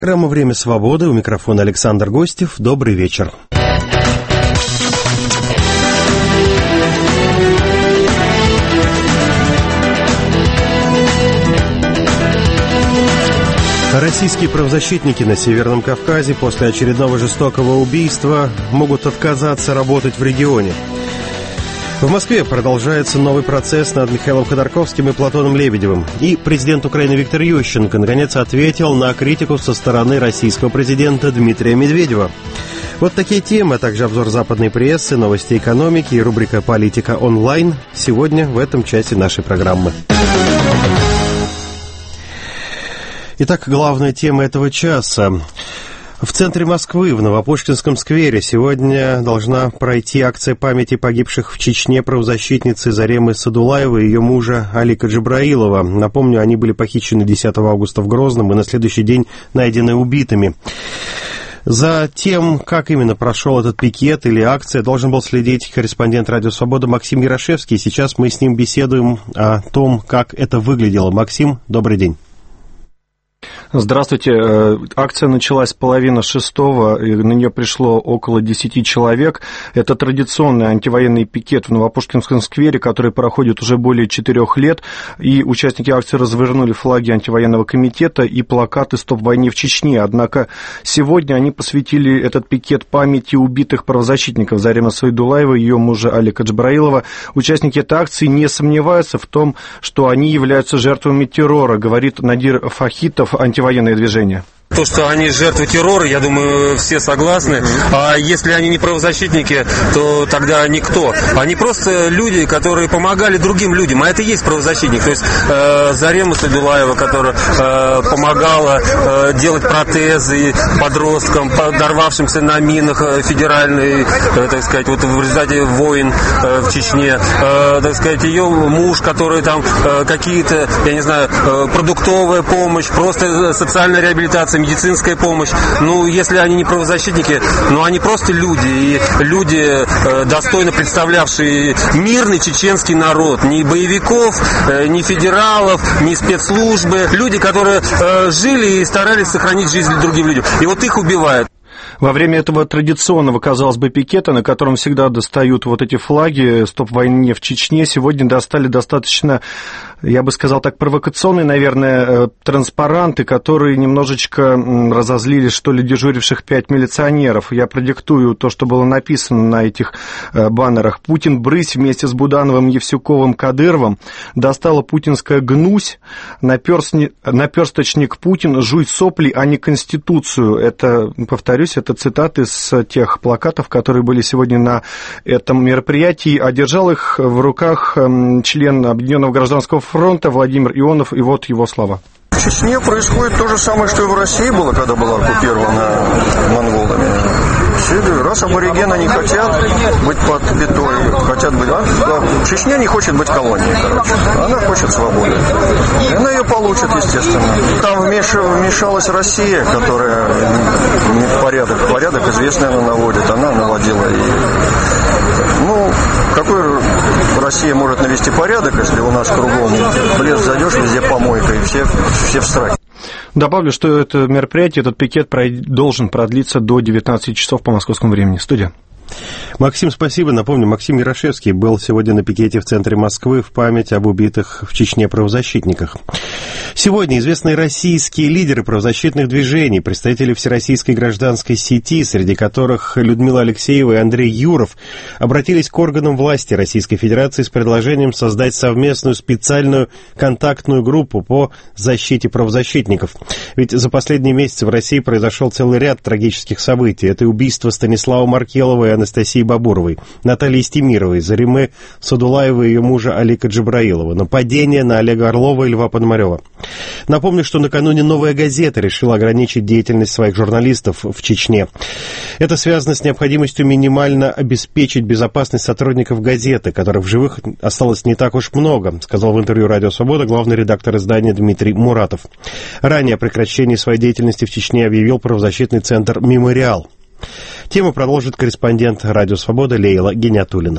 Программа «Время свободы». У микрофона Александр Гостев. Добрый вечер. Российские правозащитники на Северном Кавказе после очередного жестокого убийства могут отказаться работать в регионе. В Москве продолжается новый процесс над Михаилом Ходорковским и Платоном Лебедевым. И президент Украины Виктор Ющенко наконец ответил на критику со стороны российского президента Дмитрия Медведева. Вот такие темы, а также обзор западной прессы, новости экономики и рубрика «Политика онлайн» сегодня в этом часе нашей программы. Итак, главная тема этого часа. В центре Москвы, в Новопушкинском сквере, сегодня должна пройти акция памяти погибших в Чечне правозащитницы Заремы Садулаевой и ее мужа Алика Джабраилова. Напомню, они были похищены 10 августа в Грозном и на следующий день найдены убитыми. За тем, как именно прошел этот пикет или акция, должен был следить корреспондент «Радио Свобода» Максим Ярошевский. Сейчас мы с ним беседуем о том, как это выглядело. Максим, добрый день. Здравствуйте. Акция началась 5:30, и на нее пришло около 10 человек. Это традиционный антивоенный пикет в Новопушкинском сквере, который проходит уже более 4 лет, и участники акции развернули флаги антивоенного комитета и плакаты «Стоп войне в Чечне». Однако сегодня они посвятили этот пикет памяти убитых правозащитников Заремы Садулаевой и ее мужа Алика Джабраилова. Участники этой акции не сомневаются в том, что они являются жертвами террора, говорит Надир Фахитов, антивоенное движение. То, что они жертвы террора, я думаю, все согласны. А если они не правозащитники, то тогда никто. Они просто люди, которые помогали другим людям. А это и есть правозащитник. То есть Зарема Садулаева, которая помогала делать протезы подросткам, подорвавшимся на минах федеральной, так сказать, вот в результате войн в Чечне. Так сказать, ее муж, который там какие-то, я не знаю, продуктовая помощь, просто социальная реабилитация, медицинская помощь. Ну, если они не правозащитники, но они просто люди. И люди, достойно представлявшие мирный чеченский народ. Ни боевиков, ни федералов, ни спецслужбы. Люди, которые жили и старались сохранить жизнь другим людям. И вот их убивают. Во время этого традиционного, казалось бы, пикета, на котором всегда достают вот эти флаги «Стоп войне в Чечне», сегодня достали достаточно, я бы сказал так, провокационные, наверное, транспаранты, которые немножечко разозлили, что ли, дежуривших 5 милиционеров. Я продиктую то, что было написано на этих баннерах. «Путин брысь вместе с Будановым, Евсюковым, Кадыровым. Достала путинская гнусь. Наперсточник Путин. Жуй сопли, а не Конституцию». Это, повторюсь, это цитаты с тех плакатов, которые были сегодня на этом мероприятии. А держал их в руках член Объединенного гражданского фронта Владимир Ионов, и вот его слова. В Чечне происходит то же самое, что и в России было, когда была оккупирована монголами. Раз аборигены не хотят быть под пятой, хотят быть... Чечня не хочет быть колонией, короче. Она хочет свободы. И она ее получит, естественно. Там вмешалась Россия, которая порядок известный она наводит. Она наводила и... Ну, какой Россия может навести порядок, если у нас кругом в лес зайдешь, везде помойка, и все в страхе. Добавлю, что это мероприятие, этот пикет должен продлиться до 19 часов по московскому времени. Студия. Максим, спасибо. Напомню, Максим Ярошевский был сегодня на пикете в центре Москвы в память об убитых в Чечне правозащитниках. Сегодня известные российские лидеры правозащитных движений, представители Всероссийской гражданской сети, среди которых Людмила Алексеева и Андрей Юров, обратились к органам власти Российской Федерации с предложением создать совместную специальную контактную группу по защите правозащитников. Ведь за последние месяцы в России произошел целый ряд трагических событий. Это убийство Станислава Маркелова и Анастасии Бабуровой, Натальи Стемировой, Заремы Садулаевой и ее мужа Алика Джабраилова, нападение на Олега Орлова и Льва Пономарева. Напомню, что накануне «Новая газета» решила ограничить деятельность своих журналистов в Чечне. Это связано с необходимостью минимально обеспечить безопасность сотрудников газеты, которых в живых осталось не так уж много, сказал в интервью «Радио Свобода» главный редактор издания Дмитрий Муратов. Ранее о прекращении своей деятельности в Чечне объявил правозащитный центр «Мемориал». Тему продолжит корреспондент «Радио Свобода» Лейла Гениатуллина.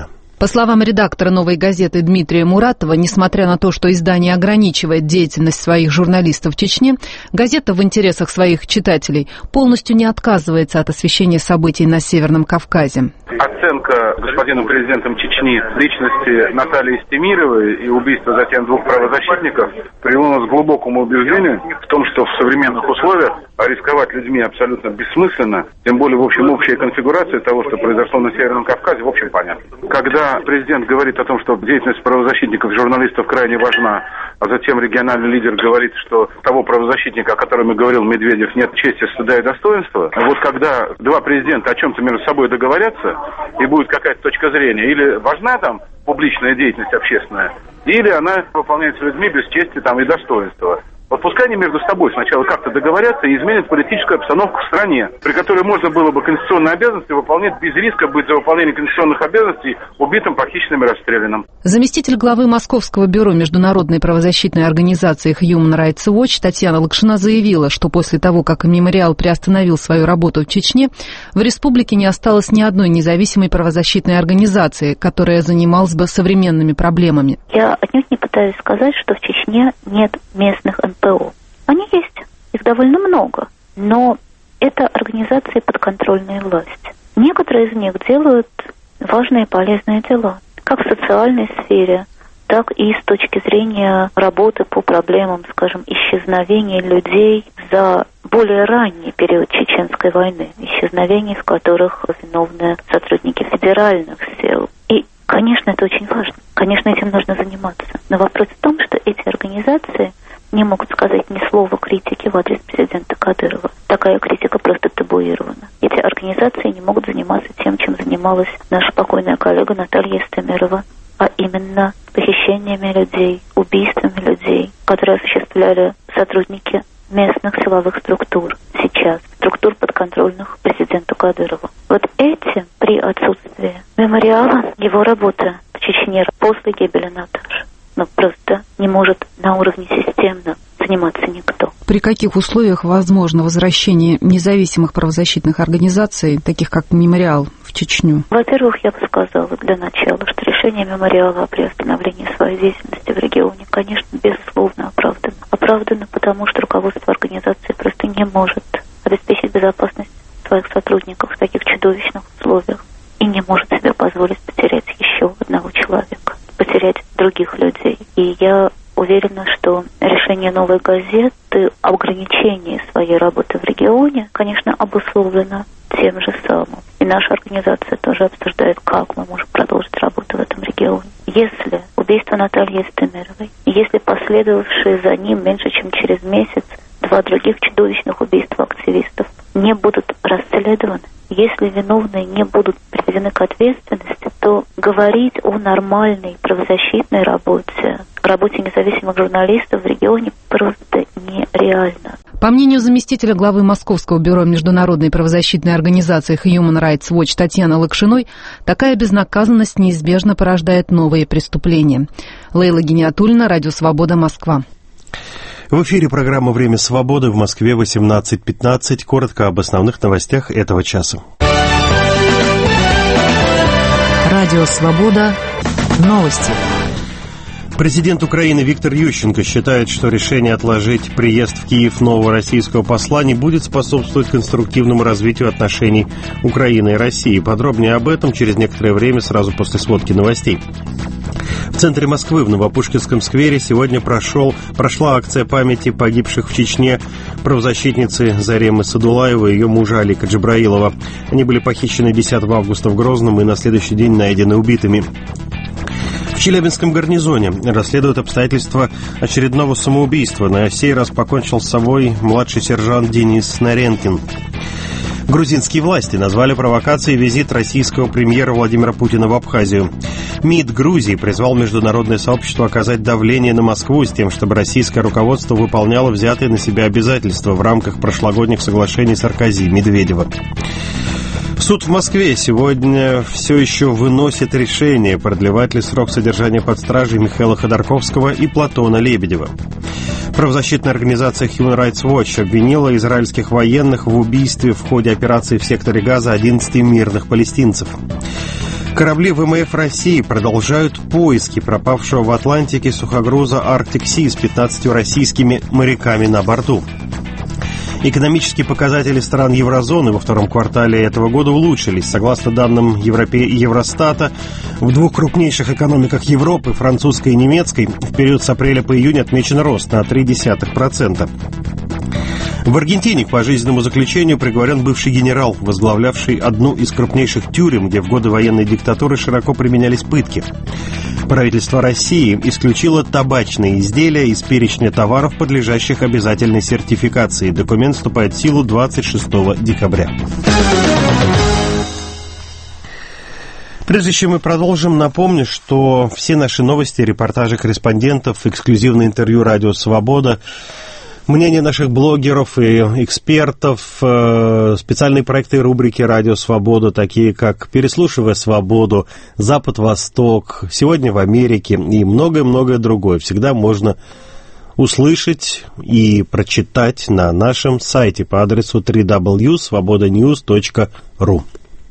По словам редактора «Новой газеты» Дмитрия Муратова, несмотря на то, что издание ограничивает деятельность своих журналистов в Чечне, газета в интересах своих читателей полностью не отказывается от освещения событий на Северном Кавказе. Оценка господином президентом Чечни личности Натальи Стемировой и убийства затем 2 правозащитников привело нас к глубокому убеждению в том, что в современных условиях рисковать людьми абсолютно бессмысленно, тем более, в общем, общая конфигурация того, что произошло на Северном Кавказе, в общем, понятно. Когда президент говорит о том, что деятельность правозащитников и журналистов крайне важна, а затем региональный лидер говорит, что того правозащитника, о котором и говорил Медведев, нет чести, стыда и достоинства, вот когда 2 президента о чем-то между собой договорятся, и будет какая-то точка зрения, или важна там публичная деятельность общественная, или она выполняется людьми без чести там, и достоинства. Вот пускай они между собой сначала как-то договорятся и изменят политическую обстановку в стране, при которой можно было бы конституционные обязанности выполнять без риска быть за выполнение конституционных обязанностей убитым, похищенным и расстрелянным. Заместитель главы Московского бюро международной правозащитной организации Human Rights Watch Татьяна Лакшина заявила, что после того, как мемориал приостановил свою работу в Чечне, в республике не осталось ни одной независимой правозащитной организации, которая занималась бы современными проблемами. Я отнюдь не пытаюсь сказать, что в Чечне нет местных НПО. Они есть, их довольно много, но это организации подконтрольной власти. Некоторые из них делают важные и полезные дела, как в социальной сфере, так и с точки зрения работы по проблемам, скажем, исчезновения людей за более ранний период Чеченской войны, исчезновений, в которых виновны сотрудники федеральных сил. И, конечно, это очень важно. Конечно, этим нужно заниматься. Но вопрос в том, что эти организации не могут сказать ни слова критики в адрес президента Кадырова. Такая критика просто табуирована. Эти организации не могут заниматься тем, чем занималась наша покойная коллега Наталья Стемирова, а именно похищениями людей, убийствами людей, которые осуществляли сотрудники местных силовых структур сейчас, структур подконтрольных президенту Кадырову. Вот этим при отсутствии мемориала его работа в Чечне после гибели Наташи просто не может на уровне системно заниматься никто. При каких условиях возможно возвращение независимых правозащитных организаций, таких как «Мемориал», в Чечню? Во-первых, я бы сказала для начала, что решение «Мемориала» о приостановлении своей деятельности в регионе, конечно, безусловно оправдано. Оправдано, потому что руководство организации просто не может обеспечить безопасность своих сотрудников в таких чудовищных условиях и не может себе позволить потерять еще одного человека, потерять других людей. И я уверена, что решение «Новой газеты» об ограничении своей работы в регионе, конечно, обусловлено тем же самым. И наша организация тоже обсуждает, как мы можем продолжить работу в этом регионе. Если убийство Натальи Стемировой, если последовавшие за ним меньше чем через месяц 2 других чудовищных убийства активистов не будут расследованы, если виновные не будут приведены к ответственности, то говорить о нормальной правозащитной работе независимых журналистов в регионе просто нереально. По мнению заместителя главы Московского бюро международной правозащитной организации Human Rights Watch Татьяны Лакшиной, такая безнаказанность неизбежно порождает новые преступления. Лейла Гиниатуллина, Радио Свобода, Москва. В эфире программа «Время свободы», в Москве 18:15. Коротко об основных новостях этого часа. Радио «Свобода». Новости. Президент Украины Виктор Ющенко считает, что решение отложить приезд в Киев нового российского посла не будет способствовать конструктивному развитию отношений Украины и России. Подробнее об этом через некоторое время, сразу после сводки новостей. В центре Москвы, в Новопушкинском сквере, сегодня прошла акция памяти погибших в Чечне правозащитницы Заремы Садулаевой и ее мужа Алика Джабраилова. Они были похищены 10 августа в Грозном и на следующий день найдены убитыми. В Челябинском гарнизоне расследуют обстоятельства очередного самоубийства. На сей раз покончил с собой младший сержант Денис Наренкин. Грузинские власти назвали провокацией визит российского премьера Владимира Путина в Абхазию. МИД Грузии призвал международное сообщество оказать давление на Москву с тем, чтобы российское руководство выполняло взятые на себя обязательства в рамках прошлогодних соглашений Саркози и Медведева. Суд в Москве сегодня все еще выносит решение, продлевать ли срок содержания под стражей Михаила Ходорковского и Платона Лебедева. Правозащитная организация Human Rights Watch обвинила израильских военных в убийстве в ходе операции в секторе Газа 11 мирных палестинцев. Корабли ВМФ России продолжают поиски пропавшего в Атлантике сухогруза Arctic Sea с 15 российскими моряками на борту. Экономические показатели стран еврозоны во втором квартале этого года улучшились. Согласно данным Евростата, в двух крупнейших экономиках Европы, французской и немецкой, в период с апреля по июнь отмечен рост на 0,3%. В Аргентине к пожизненному заключению приговорен бывший генерал, возглавлявший одну из крупнейших тюрем, где в годы военной диктатуры широко применялись пытки. Правительство России исключило табачные изделия из перечня товаров, подлежащих обязательной сертификации. Документ вступает в силу 26 декабря. Прежде чем мы продолжим, напомню, что все наши новости, репортажи корреспондентов, эксклюзивное интервью «Радио Свобода», мнение наших блогеров и экспертов, специальные проекты и рубрики «Радио Свобода», такие как «Переслушивая свободу», «Запад-Восток», «Сегодня в Америке» и многое-многое другое всегда можно услышать и прочитать на нашем сайте по адресу www.svobodanews.ru.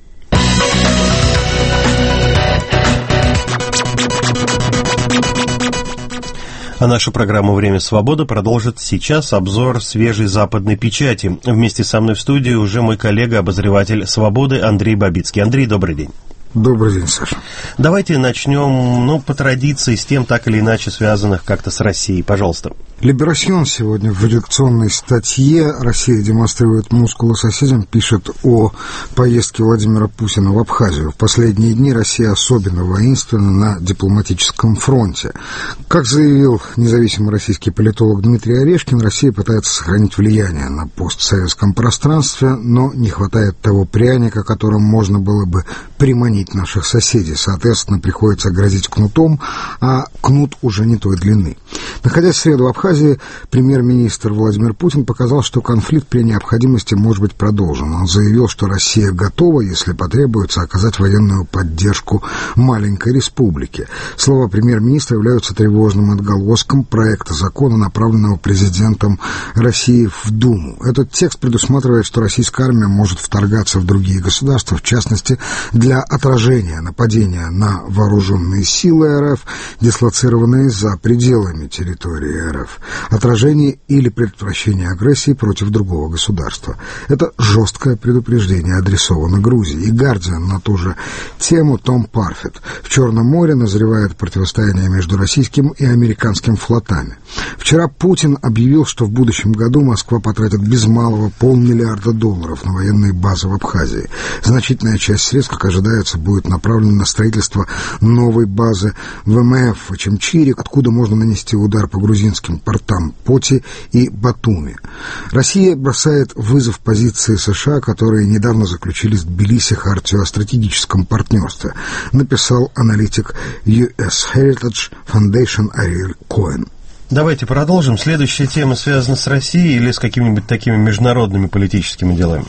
А нашу программу «Время свободы» продолжит сейчас обзор свежей западной печати. Вместе со мной в студии уже мой коллега, обозреватель «Свободы» Андрей Бабицкий. Андрей, добрый день. Добрый день, Саша. Давайте начнем, по традиции, с тем, так или иначе связанных как-то с Россией. Пожалуйста. Либерасьон сегодня в редакционной статье «Россия демонстрирует мускулы соседям» пишет о поездке Владимира Путина в Абхазию. В последние дни Россия особенно воинственна на дипломатическом фронте. Как заявил независимый российский политолог Дмитрий Орешкин, Россия пытается сохранить влияние на постсоветском пространстве, но не хватает того пряника, которым можно было бы приманить наших соседей. Соответственно, приходится грозить кнутом, а кнут уже не той длины. Находясь в среду в Абхазии, премьер-министр Владимир Путин показал, что конфликт при необходимости может быть продолжен. Он заявил, что Россия готова, если потребуется, оказать военную поддержку маленькой республике. Слова премьер-министра являются тревожным отголоском проекта закона, направленного президентом России в Думу. Этот текст предусматривает, что российская армия может вторгаться в другие государства, в частности, для отражения нападения на вооруженные силы РФ, дислоцированные за пределами территории РФ, отражение или предотвращение агрессии против другого государства. Это жесткое предупреждение адресовано Грузии. И «Гардиан» на ту же тему Том Парфет. В Черном море назревает противостояние между российским и американским флотами. Вчера Путин объявил, что в будущем году Москва потратит без малого $500 миллиарда на военные базы в Абхазии. Значительная часть средств, как ожидается, будет направлена на строительство новой базы ВМФ в Чамчире, откуда можно нанести удар по грузинским портам Поти и Батуми. Россия бросает вызов позиции США, которые недавно заключили с Тбилиси хартию о стратегическом партнерстве, написал аналитик US Heritage Foundation Ариэль Коэн. Давайте продолжим. Следующая тема связана с Россией или с какими-нибудь такими международными политическими делами?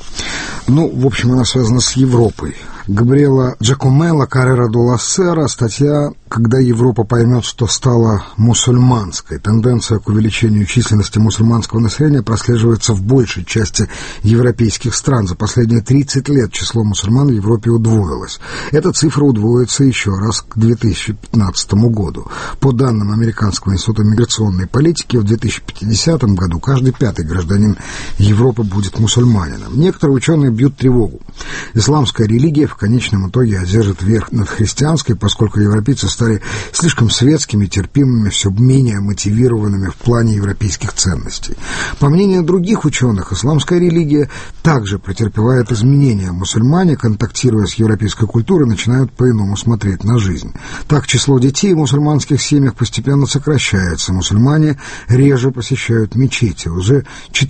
В общем, она связана с Европой. Габриэла Джакомелло, Каррера ду ла Сера, статья «Когда Европа поймет, что стала мусульманской». Тенденция к увеличению численности мусульманского населения прослеживается в большей части европейских стран. За последние 30 лет число мусульман в Европе удвоилось. Эта цифра удвоится еще раз к 2015 году. По данным Американского института миграционной политики, в 2050 году каждый пятый гражданин Европы будет мусульманином. Некоторые ученые бьют тревогу. Исламская религия в конечном итоге одержит верх над христианской, поскольку европейцы стали слишком светскими, терпимыми, все менее мотивированными в плане европейских ценностей. По мнению других ученых, исламская религия также претерпевает изменения. Мусульмане, контактируя с европейской культурой, начинают по-иному смотреть на жизнь. Так, число детей в мусульманских семьях постепенно сокращается. Мусульмане реже посещают мечети. Уже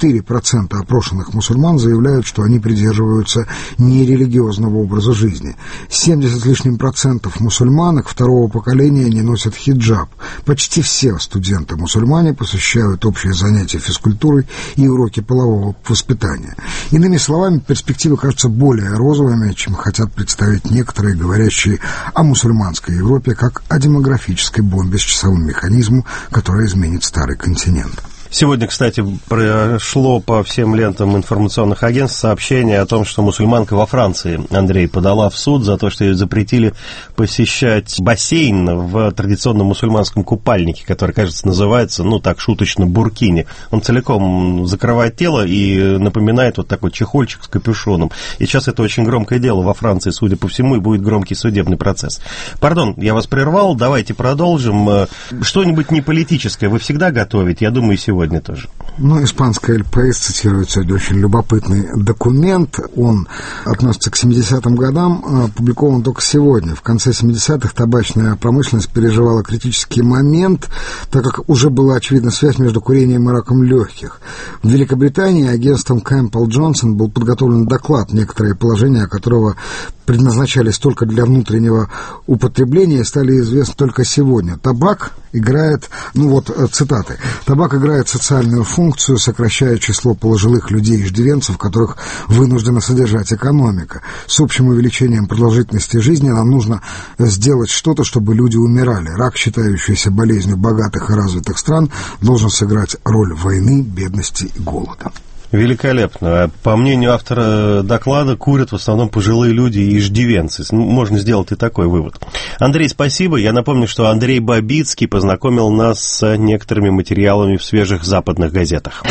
4% опрошенных мусульман заявляют, что они придерживаются нерелигиозного образа жизни. 70 с лишним процентов мусульманок второго поколения не носят хиджаб. Почти все студенты-мусульмане посещают общие занятия физкультурой и уроки полового воспитания. Иными словами, перспективы кажутся более розовыми, чем хотят представить некоторые, говорящие о мусульманской Европе как о демографической бомбе с часовым механизмом, которая изменит старый континент. Сегодня, кстати, прошло по всем лентам информационных агентств сообщение о том, что мусульманка во Франции, Андрей, подала в суд за то, что ее запретили посещать бассейн в традиционном мусульманском купальнике, который, кажется, называется, так шуточно, буркини. Он целиком закрывает тело и напоминает вот такой чехольчик с капюшоном. И сейчас это очень громкое дело во Франции, судя по всему, и будет громкий судебный процесс. Пардон, я вас прервал, давайте продолжим. Что-нибудь не политическое вы всегда готовите? Я думаю, сегодня тоже. Испанская «Эль Пейс» цитирует сегодня очень любопытный документ. Он относится к 70-м годам, опубликован только сегодня. В конце 70-х табачная промышленность переживала критический момент, так как уже была очевидна связь между курением и раком легких. В Великобритании агентством Кэмпбелл Джонсон был подготовлен доклад, некоторые положения которого предназначались только для внутреннего употребления, стали известны только сегодня. Табак играет, цитаты, табак играет социальную функцию, сокращая число пожилых людей и иждивенцев, которых вынуждена содержать экономика. С общим увеличением продолжительности жизни нам нужно сделать что-то, чтобы люди умирали. Рак, считающийся болезнью богатых и развитых стран, должен сыграть роль войны, бедности и голода. Великолепно. По мнению автора доклада, курят в основном пожилые люди и иждивенцы. Можно сделать и такой вывод. Андрей, спасибо. Я напомню, что Андрей Бабицкий познакомил нас с некоторыми материалами в свежих западных газетах.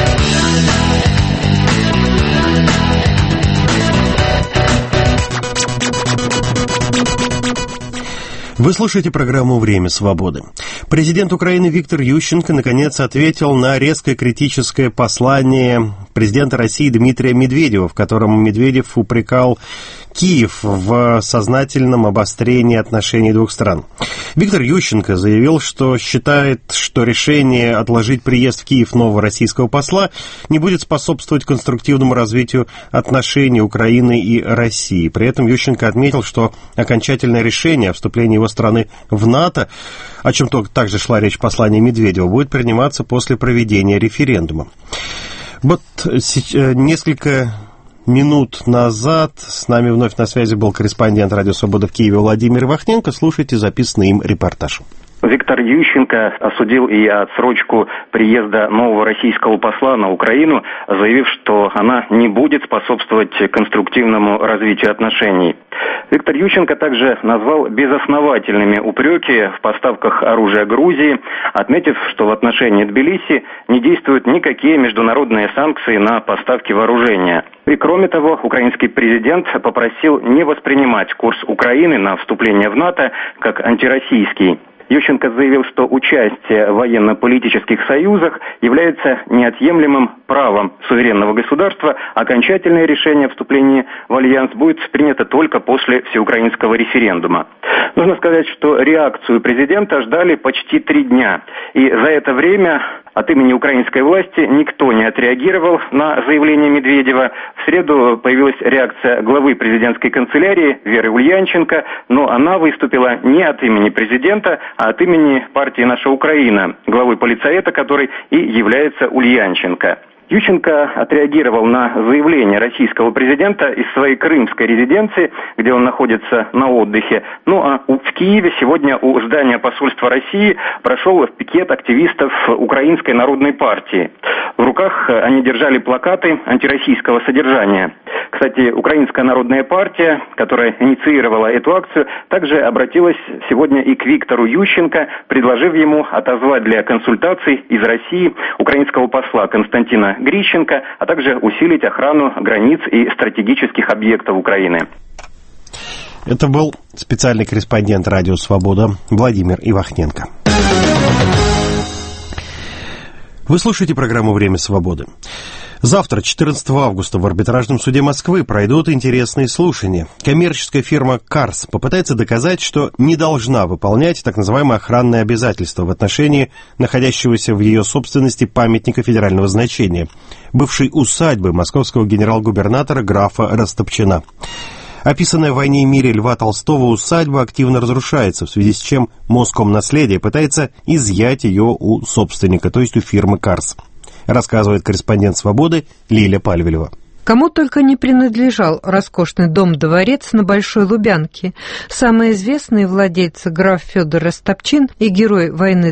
Вы слушаете программу «Время свободы». Президент Украины Виктор Ющенко наконец ответил на резкое критическое послание президента России Дмитрия Медведева, в котором Медведев упрекал Киев в сознательном обострении отношений двух стран. Виктор Ющенко заявил, что считает, что решение отложить приезд в Киев нового российского посла не будет способствовать конструктивному развитию отношений Украины и России. При этом Ющенко отметил, что окончательное решение о вступлении его страны в НАТО, о чем также шла речь в послании Медведева, будет приниматься после проведения референдума. Вот несколько минут назад с нами вновь на связи был корреспондент «Радио Свобода» в Киеве Владимир Ивахненко. Слушайте записанный им репортаж. Виктор Ющенко осудил и отсрочку приезда нового российского посла на Украину, заявив, что она не будет способствовать конструктивному развитию отношений. Виктор Ющенко также назвал безосновательными упреки в поставках оружия Грузии, отметив, что в отношении Тбилиси не действуют никакие международные санкции на поставки вооружения. И кроме того, украинский президент попросил не воспринимать курс Украины на вступление в НАТО как антироссийский. Ющенко заявил, что участие в военно-политических союзах является неотъемлемым правом суверенного государства. Окончательное решение о вступлении в альянс будет принято только после всеукраинского референдума. Нужно сказать, что реакцию президента ждали почти 3 дня. И за это время от имени украинской власти никто не отреагировал на заявление Медведева. В среду появилась реакция главы президентской канцелярии Веры Ульянченко, но она выступила не от имени президента, а от имени партии «Наша Украина», главы политсовета, который и является Ульянченко. Ющенко отреагировал на заявление российского президента из своей крымской резиденции, где он находится на отдыхе. В Киеве сегодня у здания посольства России прошел пикет активистов Украинской народной партии. В руках они держали плакаты антироссийского содержания. Кстати, Украинская народная партия, которая инициировала эту акцию, также обратилась сегодня и к Виктору Ющенко, предложив ему отозвать для консультаций из России украинского посла Константина Грищенко, а также усилить охрану границ и стратегических объектов Украины. Это был специальный корреспондент «Радио Свобода» Владимир Ивахненко. Вы слушаете программу «Время свободы». Завтра, 14 августа, в арбитражном суде Москвы пройдут интересные слушания. Коммерческая фирма «Карс» попытается доказать, что не должна выполнять так называемые охранные обязательства в отношении находящегося в ее собственности памятника федерального значения, бывшей усадьбы московского генерал-губернатора графа Растопчина. Описанная в «Войне и мире» Льва Толстого усадьба активно разрушается, в связи с чем Москомнаследие пытается изъять ее у собственника, то есть у фирмы «Карс», рассказывает корреспондент «Свободы» Лиля Пальвелева. Кому только не принадлежал роскошный дом-дворец на Большой Лубянке. Самые известные владельцы граф Федор Растопчин и герой войны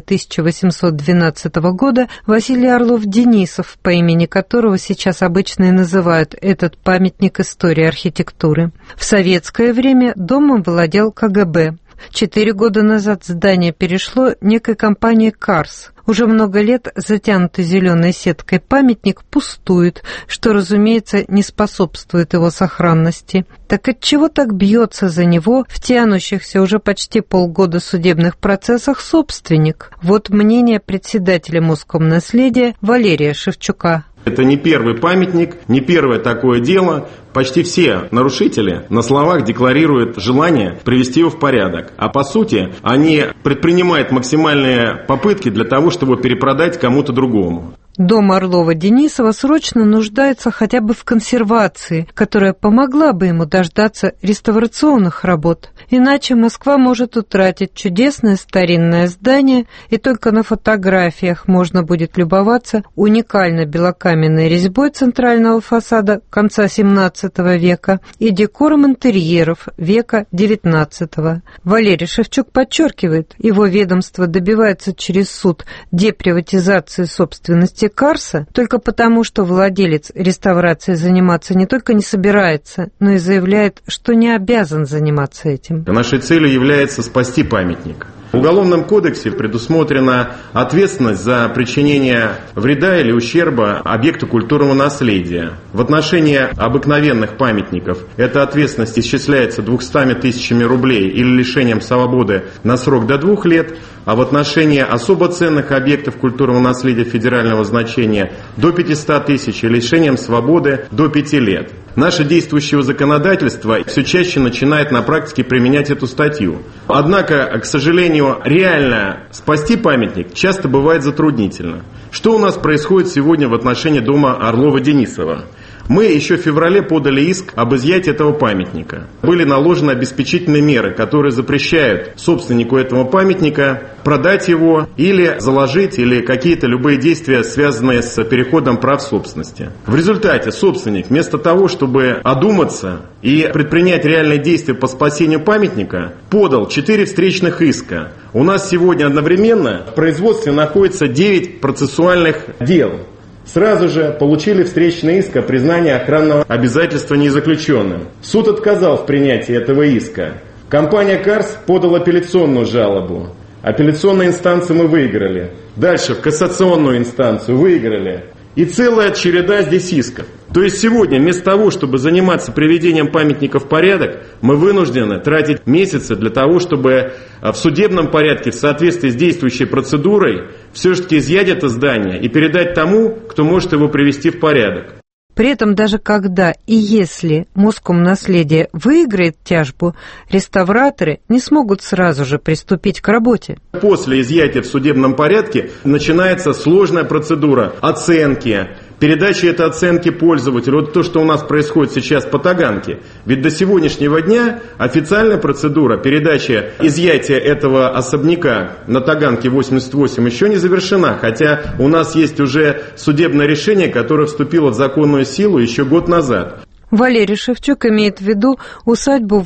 1812 года Василий Орлов-Денисов, по имени которого сейчас обычно и называют этот памятник истории архитектуры. В советское время домом владел КГБ. 4 года назад здание перешло некой компании «Карс». Уже много лет затянутый зеленой сеткой памятник пустует, что, разумеется, не способствует его сохранности. Так отчего так бьется за него в тянущихся уже почти полгода судебных процессах собственник? Вот мнение председателя Москомнаследия Валерия Шевчука. Это не первый памятник, не первое такое дело. Почти все нарушители на словах декларируют желание привести его в порядок. А по сути, они предпринимают максимальные попытки для того, чтобы перепродать кому-то другому. Дом Орлова-Денисова срочно нуждается хотя бы в консервации, которая помогла бы ему дождаться реставрационных работ. Иначе Москва может утратить чудесное старинное здание, и только на фотографиях можно будет любоваться уникальной белокаменной резьбой центрального фасада конца XVII века и декором интерьеров века XIX. Валерий Шевчук подчеркивает, его ведомство добивается через суд деприватизации собственности Карса только потому, что владелец реставрацией заниматься не только не собирается, но и заявляет, что не обязан заниматься этим. Нашей целью является спасти памятник. В Уголовном кодексе предусмотрена ответственность за причинение вреда или ущерба объекту культурного наследия. В отношении обыкновенных памятников эта ответственность исчисляется 200 тысячами рублей или лишением свободы на срок до 2 лет, а в отношении особо ценных объектов культурного наследия федерального значения до 500 тысяч и лишением свободы до 5 лет. Наше действующее законодательство все чаще начинает на практике применять эту статью. Однако, к сожалению, реально спасти памятник часто бывает затруднительно. Что у нас происходит сегодня в отношении дома Орлова-Денисова? Мы еще в феврале подали иск об изъятии этого памятника. Были наложены обеспечительные меры, которые запрещают собственнику этого памятника продать его или заложить, или какие-то любые действия, связанные с переходом прав собственности. В результате собственник, вместо того, чтобы одуматься и предпринять реальные действия по спасению памятника, подал 4 встречных иска. У нас сегодня одновременно в производстве находится 9 процессуальных дел. Сразу же получили встречный иск о признании охранного обязательства незаключенным. Суд отказал в принятии этого иска. Компания «Карс» подала апелляционную жалобу. Апелляционную инстанцию мы выиграли. Дальше в кассационную инстанцию выиграли. И целая череда здесь исков. То есть сегодня вместо того, чтобы заниматься приведением памятника в порядок, мы вынуждены тратить месяцы для того, чтобы в судебном порядке, в соответствии с действующей процедурой, все-таки изъять это здание и передать тому, кто может его привести в порядок. При этом даже когда и если Москомнаследие выиграет тяжбу, реставраторы не смогут сразу же приступить к работе. После изъятия в судебном порядке начинается сложная процедура оценки, передачи этой оценки пользователю. Вот то, что у нас происходит сейчас по Таганке. Ведь до сегодняшнего дня официальная процедура передачи изъятия этого особняка на Таганке 88 еще не завершена. Хотя у нас есть уже судебное решение, которое вступило в законную силу еще год назад. Валерий Шевчук имеет в виду усадьбу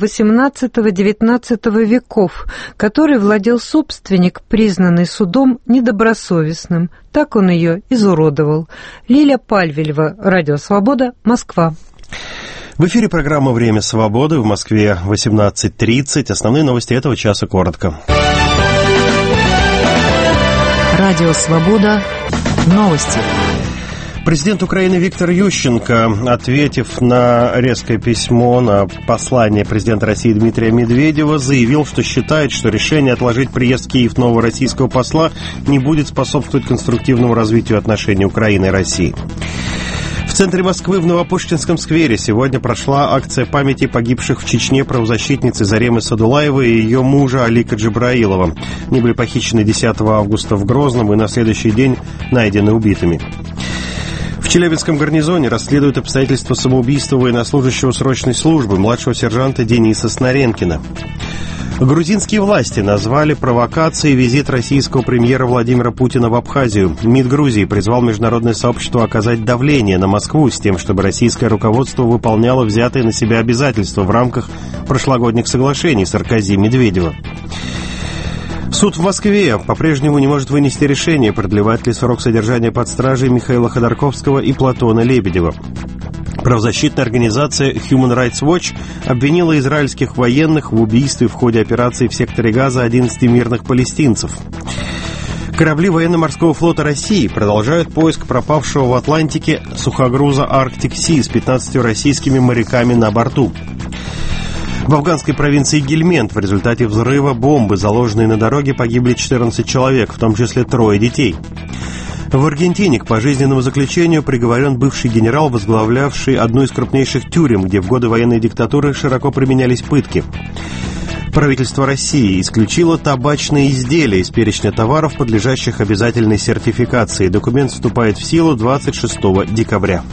XVIII-XIX веков, которой владел собственник, признанный судом недобросовестным. Так он ее изуродовал. Лиля Пальвелева, Радио Свобода, Москва. В эфире программа «Время свободы». В Москве 18:30. Основные новости этого часа коротко. Радио Свобода. Новости. Президент Украины Виктор Ющенко, ответив на резкое письмо, на послание президента России Дмитрия Медведева, заявил, что считает, что решение отложить приезд в Киев нового российского посла не будет способствовать конструктивному развитию отношений Украины и России. В центре Москвы в Новопушкинском сквере сегодня прошла акция памяти погибших в Чечне правозащитницы Заремы Садулаевой и ее мужа Алика Джибраилова. Они были похищены 10 августа в Грозном и на следующий день найдены убитыми. В Челябинском гарнизоне расследуют обстоятельства самоубийства военнослужащего срочной службы, младшего сержанта Дениса Снаренкина. Грузинские власти назвали провокацией визит российского премьера Владимира Путина в Абхазию. МИД Грузии призвал международное сообщество оказать давление на Москву с тем, чтобы российское руководство выполняло взятые на себя обязательства в рамках прошлогодних соглашений Саркози и Медведева. Суд в Москве по-прежнему не может вынести решение, продлевать ли срок содержания под стражей Михаила Ходорковского и Платона Лебедева. Правозащитная организация Human Rights Watch обвинила израильских военных в убийстве в ходе операции в секторе Газа 11 мирных палестинцев. Корабли военно-морского флота России продолжают поиск пропавшего в Атлантике сухогруза Arctic Sea с 15 российскими моряками на борту. В афганской провинции Гельмент в результате взрыва бомбы, заложенной на дороге, погибли 14 человек, в том числе 3 детей. В Аргентине к пожизненному заключению приговорен бывший генерал, возглавлявший одну из крупнейших тюрем, где в годы военной диктатуры широко применялись пытки. Правительство России исключило табачные изделия из перечня товаров, подлежащих обязательной сертификации. Документ вступает в силу 26 декабря.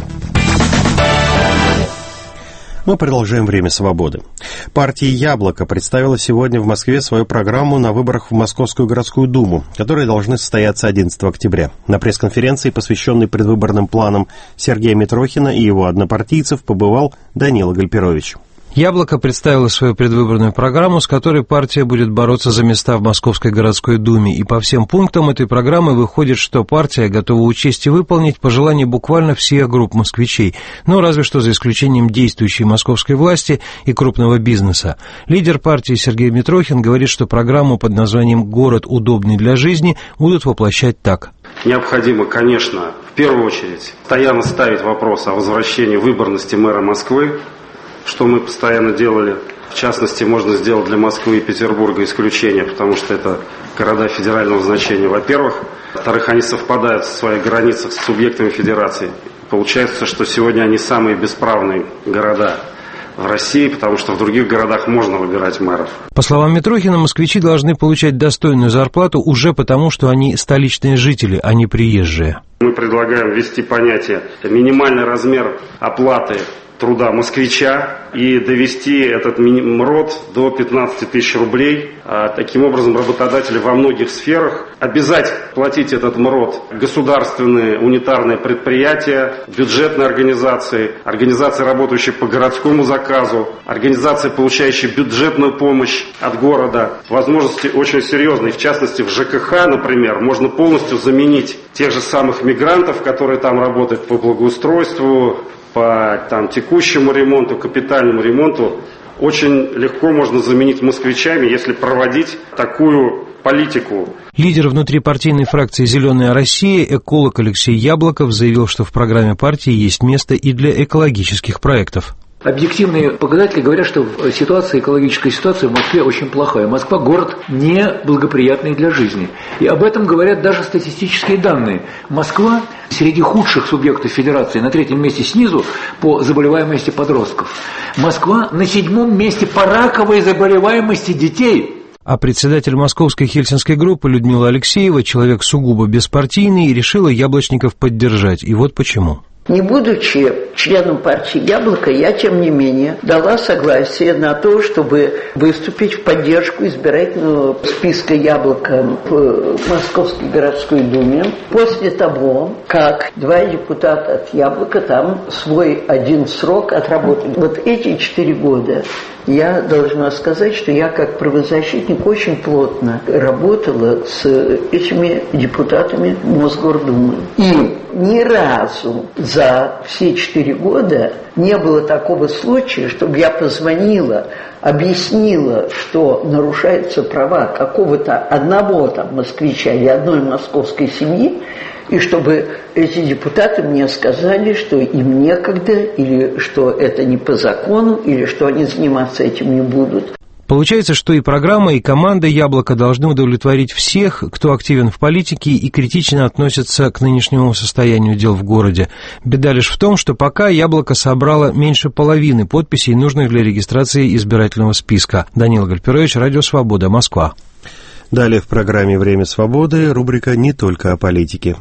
Мы продолжаем «Время свободы». Партия «Яблоко» представила сегодня в Москве свою программу на выборах в Московскую городскую думу, которые должны состояться 11 октября. На пресс-конференции, посвященной предвыборным планам Сергея Митрохина и его однопартийцев, побывал Данила Гальперович. «Яблоко» представило свою предвыборную программу, с которой партия будет бороться за места в Московской городской думе. И по всем пунктам этой программы выходит, что партия готова учесть и выполнить пожелания буквально всех групп москвичей, но разве что за исключением действующей московской власти и крупного бизнеса. Лидер партии Сергей Митрохин говорит, что программу под названием «Город, удобный для жизни» будут воплощать так. Необходимо, конечно, в первую очередь постоянно ставить вопрос о возвращении выборности мэра Москвы, что мы постоянно делали. В частности, можно сделать для Москвы и Петербурга исключение, потому что это города федерального значения, во-первых. Во-вторых, они совпадают в своих границах с субъектами федерации. Получается, что сегодня они самые бесправные города в России, потому что в других городах можно выбирать мэров. По словам Митрохина, москвичи должны получать достойную зарплату уже потому, что они столичные жители, а не приезжие. Мы предлагаем ввести понятие «минимальный размер оплаты труда москвича» и довести этот МРОТ до 15 тысяч рублей. Таким образом, работодатели во многих сферах обязать платить этот МРОТ государственные унитарные предприятия, бюджетные организации, организации, работающие по городскому заказу, организации, получающие бюджетную помощь от города. Возможности очень серьезные. В частности, в ЖКХ, например, можно полностью заменить тех же самых мигрантов, которые там работают по благоустройству, по текущему ремонту, капитальному ремонту, очень легко можно заменить москвичами, если проводить такую политику. Лидер внутрипартийной фракции «Зеленая Россия», эколог Алексей Яблоков, заявил, что в программе партии есть место и для экологических проектов. Объективные показатели говорят, что экологическая ситуация в Москве очень плохая. Москва – город неблагоприятный для жизни. И об этом говорят даже статистические данные. Москва среди худших субъектов федерации на 3-м месте снизу по заболеваемости подростков. Москва на 7-м месте по раковой заболеваемости детей. А председатель московской хельсинской группы Людмила Алексеева, человек сугубо беспартийный, решила яблочников поддержать. И вот почему. Не будучи членом партии «Яблоко», я, тем не менее, дала согласие на то, чтобы выступить в поддержку избирательного списка «Яблоко» в Московской городской думе. После того, как 2 депутата от «Яблока» там свой один срок отработали. Вот эти 4 года я должна сказать, что я как правозащитник очень плотно работала с этими депутатами Мосгордумы. И ни разу за все 4 года не было такого случая, чтобы я позвонила, объяснила, что нарушаются права какого-то одного москвича или одной московской семьи, и чтобы эти депутаты мне сказали, что им некогда, или что это не по закону, или что они заниматься этим не будут. Получается, что и программа, и команда «Яблоко» должны удовлетворить всех, кто активен в политике и критично относится к нынешнему состоянию дел в городе. Беда лишь в том, что пока «Яблоко» собрало меньше половины подписей, нужных для регистрации избирательного списка. Данила Гальперович, Радио Свобода, Москва. Далее в программе «Время свободы» рубрика «Не только о политике».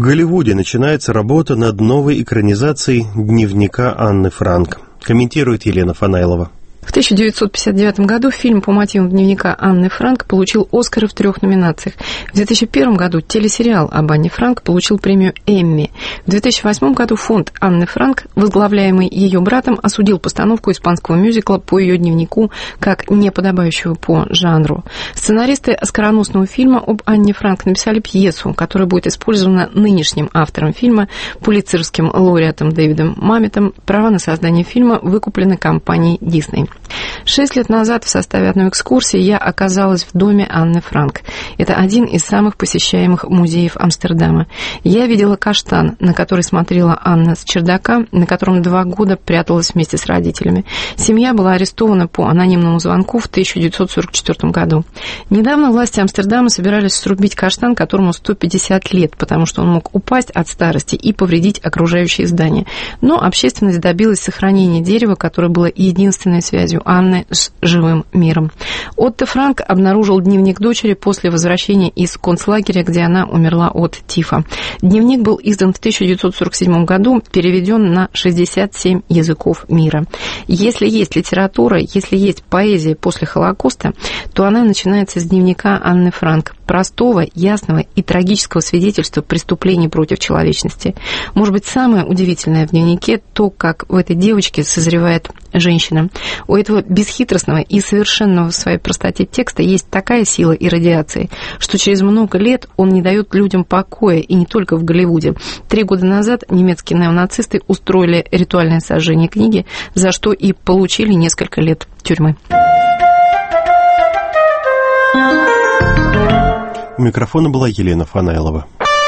Голливуде начинается работа над новой экранизацией дневника Анны Франк. Комментирует Елена Фанайлова. В 1959 году фильм по мотивам дневника Анны Франк получил «Оскары» в 3 номинациях. В 2001 году телесериал об Анне Франк получил премию «Эмми». В 2008 году фонд Анны Франк, возглавляемый ее братом, осудил постановку испанского мюзикла по ее дневнику как неподобающего по жанру. Сценаристы оскароносного фильма об Анне Франк написали пьесу, которая будет использована нынешним автором фильма, пулитцеровским лауреатом Дэвидом Мамметом. Права на создание фильма выкуплены компанией Disney. 6 лет назад в составе одной экскурсии я оказалась в доме Анны Франк. Это один из самых посещаемых музеев Амстердама. Я видела каштан, на который смотрела Анна с чердака, на котором 2 года пряталась вместе с родителями. Семья была арестована по анонимному звонку в 1944 году. Недавно власти Амстердама собирались срубить каштан, которому 150 лет, потому что он мог упасть от старости и повредить окружающие здания. Но общественность добилась сохранения дерева, которое было единственной связью Анны с живым миром. Отто Франк обнаружил дневник дочери после возвращения из концлагеря, где она умерла от тифа. Дневник был издан в 1947 году, переведен на 67 языков мира. Если есть литература, если есть поэзия после Холокоста, то она начинается с дневника Анны Франк, простого, ясного и трагического свидетельства преступлений против человечности. Может быть, самое удивительное в дневнике то, как в этой девочке созревает женщина. У этого бесхитростного и совершенного в своей простоте текста есть такая сила и радиация, что через много лет он не дает людям покоя, и не только в Голливуде. 3 года назад немецкие неонацисты устроили ритуальное сожжение книги, за что и получили несколько лет тюрьмы. У микрофона была Елена Фанайлова.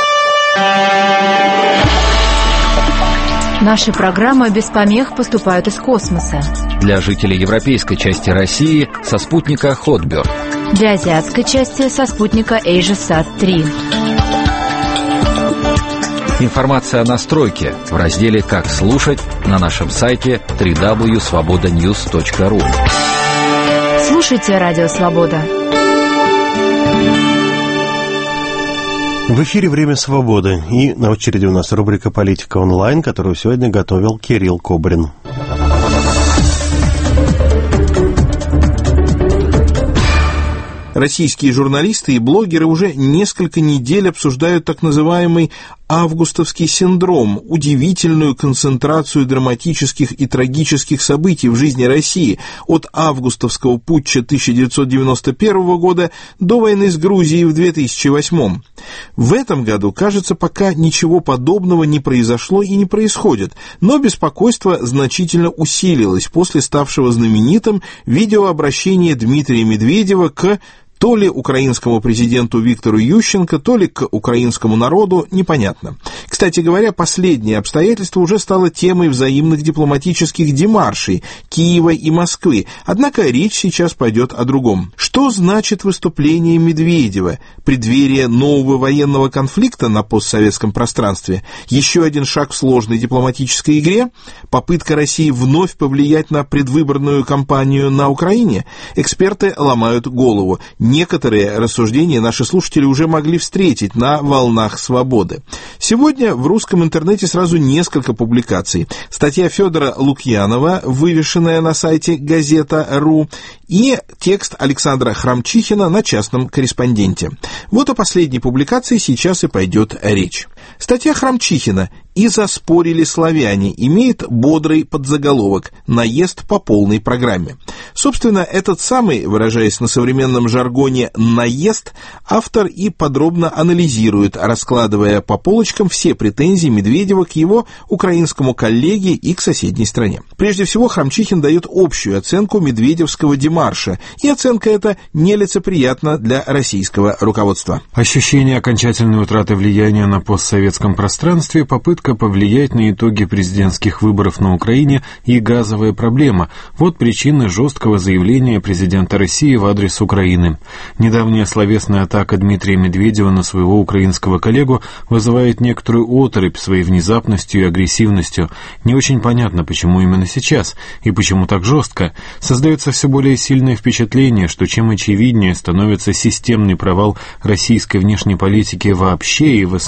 Наши программы без помех поступают из космоса. Для жителей европейской части России со спутника Hotbird. Для азиатской части со спутника AsiaSat-3. Информация о настройке в разделе «Как слушать» на нашем сайте www.svobodanews.ru. Слушайте «Радио Свобода». В эфире «Время свободы», и на очереди у нас рубрика «Политика онлайн», которую сегодня готовил Кирилл Кобрин. Российские журналисты и блогеры уже несколько недель обсуждают так называемый августовский синдром, удивительную концентрацию драматических и трагических событий в жизни России от августовского путча 1991 года до войны с Грузией в 2008. В этом году, кажется, пока ничего подобного не произошло и не происходит, но беспокойство значительно усилилось после ставшего знаменитым видеообращения Дмитрия Медведева к то ли украинскому президенту Виктору Ющенко, то ли к украинскому народу, непонятно. Кстати говоря, последнее обстоятельство уже стало темой взаимных дипломатических демаршей Киева и Москвы, однако речь сейчас пойдет о другом. Что значит выступление Медведева? Преддверие нового военного конфликта на постсоветском пространстве? Еще один шаг в сложной дипломатической игре? Попытка России вновь повлиять на предвыборную кампанию на Украине? Эксперты ломают голову. Некоторые рассуждения наши слушатели уже могли встретить на волнах свободы. Сегодня в русском интернете сразу несколько публикаций. Статья Федора Лукьянова, вывешенная на сайте Газета.ру, и текст Александра Храмчихина на частном корреспонденте. Вот о последней публикации сейчас и пойдет речь. Статья Храмчихина «И заспорили славяне» имеет бодрый подзаголовок «Наезд по полной программе». Собственно, этот самый, выражаясь на современном жаргоне, «наезд» автор и подробно анализирует, раскладывая по полочкам все претензии Медведева к его украинскому коллеге и к соседней стране. Прежде всего, Храмчихин дает общую оценку медведевского демарша, и оценка эта нелицеприятна для российского руководства. Ощущение окончательной утраты влияния на постсоветском пространстве, попытка повлиять на итоги президентских выборов на Украине и газовая проблема – вот причины жесткого заявления президента России в адрес Украины. Недавняя словесная атака Дмитрия Медведева на своего украинского коллегу вызывает некоторую оторопь своей внезапностью и агрессивностью. Не очень понятно, почему именно сейчас и почему так жестко. Создается все более сильное впечатление, что чем очевиднее становится системный провал российской внешней политики вообще и в СНГ в особенности.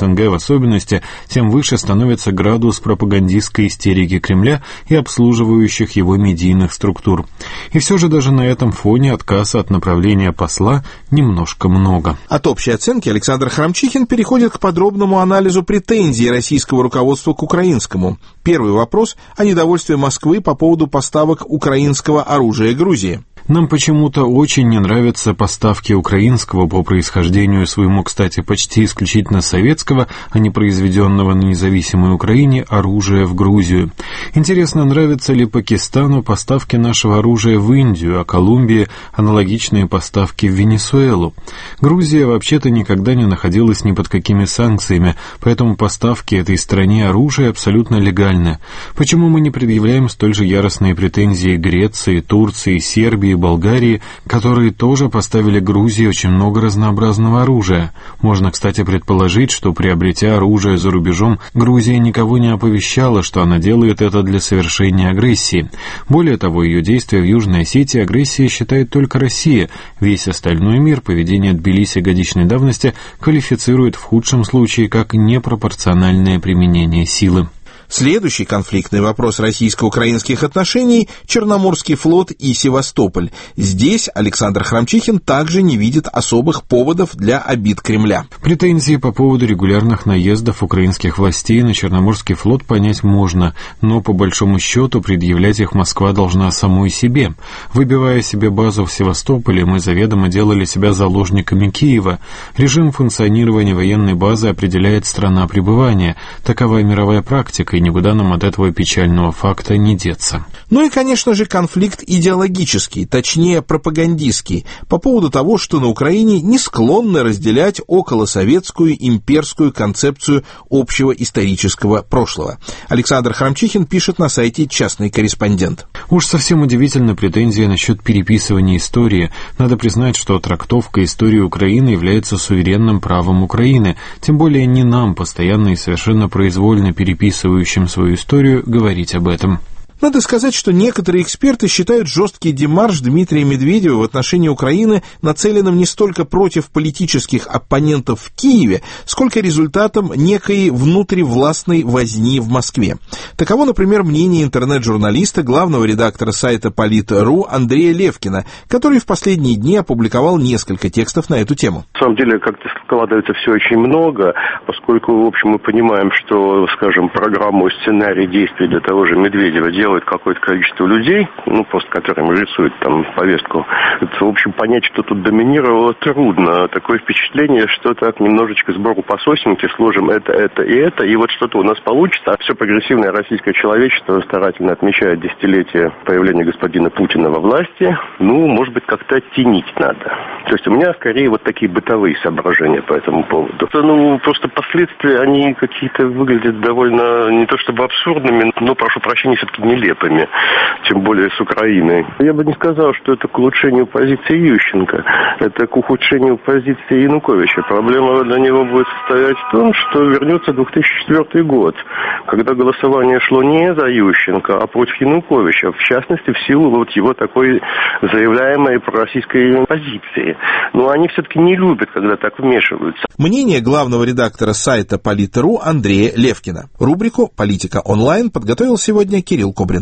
особенности, тем выше становится градус пропагандистской истерики Кремля и обслуживающих его медийных структур. И все же даже на этом фоне отказа от направления посла немножко много. От общей оценки Александр Храмчихин переходит к подробному анализу претензий российского руководства к украинскому. Первый вопрос о недовольстве Москвы по поводу поставок украинского оружия Грузии. Нам почему-то очень не нравятся поставки украинского, по происхождению своему, кстати, почти исключительно советского, а не произведенного на независимой Украине, оружия в Грузию. Интересно, нравятся ли Пакистану поставки нашего оружия в Индию, а Колумбии аналогичные поставки в Венесуэлу? Грузия вообще-то никогда не находилась ни под какими санкциями, поэтому поставки этой стране оружия абсолютно легальны. Почему мы не предъявляем столь же яростные претензии Греции, Турции, Сербии, Болгарии, которые тоже поставили Грузии очень много разнообразного оружия? Можно, кстати, предположить, что, приобретя оружие за рубежом, Грузия никого не оповещала, что она делает это для совершения агрессии. Более того, ее действия в Южной Осетии агрессией считает только Россия. Весь остальной мир поведение Тбилиси годичной давности квалифицирует в худшем случае как непропорциональное применение силы. Следующий конфликтный вопрос российско-украинских отношений – Черноморский флот и Севастополь. Здесь Александр Храмчихин также не видит особых поводов для обид Кремля. Претензии по поводу регулярных наездов украинских властей на Черноморский флот понять можно, но по большому счету предъявлять их Москва должна самой себе. Выбивая себе базу в Севастополе, мы заведомо делали себя заложниками Киева. Режим функционирования военной базы определяет страна пребывания. Такова мировая практика, и никуда нам от этого печального факта не деться. Ну и, конечно же, конфликт идеологический, точнее пропагандистский, по поводу того, что на Украине не склонны разделять околосоветскую имперскую концепцию общего исторического прошлого. Александр Храмчихин пишет на сайте «Частный корреспондент». Уж совсем удивительна претензия насчет переписывания истории. Надо признать, что трактовка истории Украины является суверенным правом Украины, тем более не нам, постоянно и совершенно произвольно переписывающим свою историю, говорить об этом. Надо сказать, что некоторые эксперты считают жесткий демарш Дмитрия Медведева в отношении Украины нацеленным не столько против политических оппонентов в Киеве, сколько результатом некой внутривластной возни в Москве. Таково, например, мнение интернет-журналиста, главного редактора сайта Полит.ру Андрея Левкина, который в последние дни опубликовал несколько текстов на эту тему. На самом деле, как-то складывается все очень много, поскольку, в общем, мы понимаем, что, скажем, программу и сценарий действий для того же Медведева делает какое-то количество людей, просто которым рисуют там повестку. Это, в общем, понять, что тут доминировало, трудно. Такое впечатление, что так немножечко сбору по сосенке сложим это, и вот что-то у нас получится. А все прогрессивное российское человечество старательно отмечает десятилетие появления господина Путина во власти. Может быть, как-то оттенить надо. То есть у меня, скорее, вот такие бытовые соображения по этому поводу. Просто последствия, они какие-то выглядят довольно, не то чтобы абсурдными, но, прошу прощения, все-таки нелепыми, тем более с Украиной. Я бы не сказал, что это к улучшению позиции Ющенко, это к ухудшению позиции Януковича. Проблема для него будет состоять в том, что вернется 2004 год, когда голосование шло не за Ющенко, а против Януковича, в частности, в силу вот его такой заявляемой пророссийской позиции. Но они все-таки не любят, когда так вмешиваются. Мнение главного редактора сайта Полит.ру Андрея Левкина. Рубрику «Политика онлайн» подготовил сегодня Кирилл Кобрин.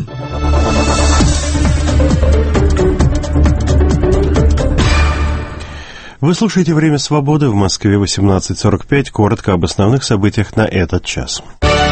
Вы слушаете «Время свободы», в Москве 18:45. Коротко об основных событиях на этот час.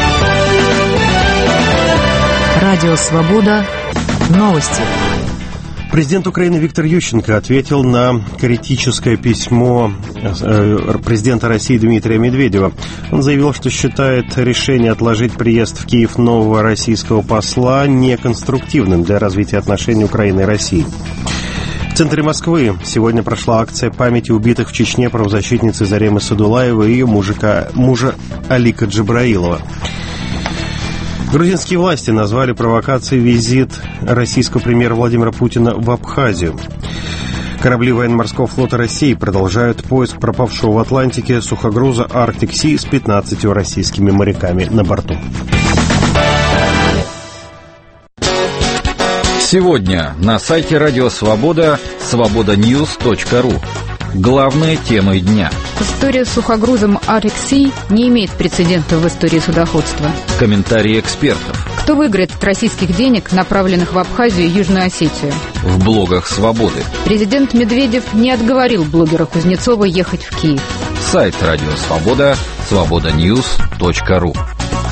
Радио «Свобода». Новости. Президент Украины Виктор Ющенко ответил на критическое письмо президента России Дмитрия Медведева. Он заявил, что считает решение отложить приезд в Киев нового российского посла неконструктивным для развития отношений Украины и России. В центре Москвы сегодня прошла акция памяти убитых в Чечне правозащитницы Заремы Садулаевой и ее мужа Алика Джабраилова. Грузинские власти назвали провокацией визит российского премьера Владимира Путина в Абхазию. Корабли военно-морского флота России продолжают поиск пропавшего в Атлантике сухогруза Arctic Sea с 15 российскими моряками на борту. Сегодня на сайте Радио Свобода свободаnews.ru. Главные темы дня. История с сухогрузом Arctic Sea не имеет прецедента в истории судоходства. Комментарии экспертов. Кто выиграет от российских денег, направленных в Абхазию и Южную Осетию? В блогах «Свободы». Президент Медведев не отговорил блогера Кузнецова ехать в Киев. Сайт «Радио Свобода» svobodanews.ru.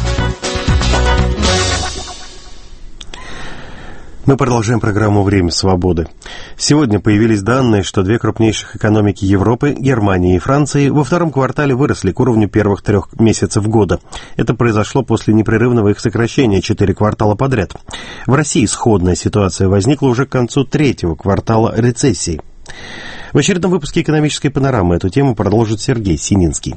Мы продолжаем программу «Время свободы». Сегодня появились данные, что две крупнейших экономики Европы, Германия и Франция, во втором квартале выросли к уровню первых 3 месяцев года. Это произошло после непрерывного их сокращения 4 квартала подряд. В России сходная ситуация возникла уже к концу 3-го квартала рецессии. В очередном выпуске «Экономической панорамы» эту тему продолжит Сергей Сининский.